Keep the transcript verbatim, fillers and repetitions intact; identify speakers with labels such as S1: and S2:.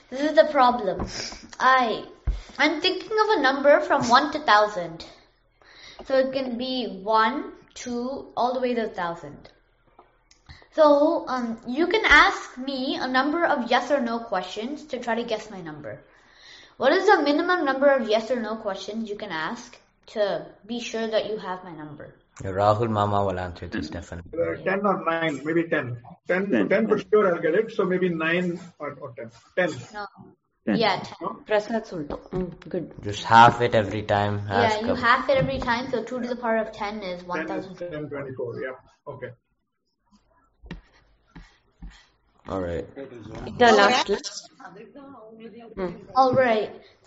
S1: This is the problem. I, I'm thinking of a number from one to thousand. So it can be one, two, all the way to a thousand. So um, you can ask me a number of yes or no questions to try to guess my number. What is the minimum number of yes or no questions you can ask to be sure that you have my number?
S2: Rahul Mama will answer this definitely.
S3: Uh, ten or nine, maybe ten. ten, ten. ten for sure I'll get it. So maybe nine or, or ten. ten.
S1: No.
S4: ten.
S1: Yeah, ten.
S3: No?
S4: Prasad Sulto. Mm, good.
S2: Just half it every time. Ask
S1: Yeah, you
S2: up.
S1: half it every time, so two to the power of ten is one
S3: ten is
S1: thousand.
S3: ten twenty-four. Yeah. Okay.
S2: All right.
S4: The last. Mm.
S1: All right.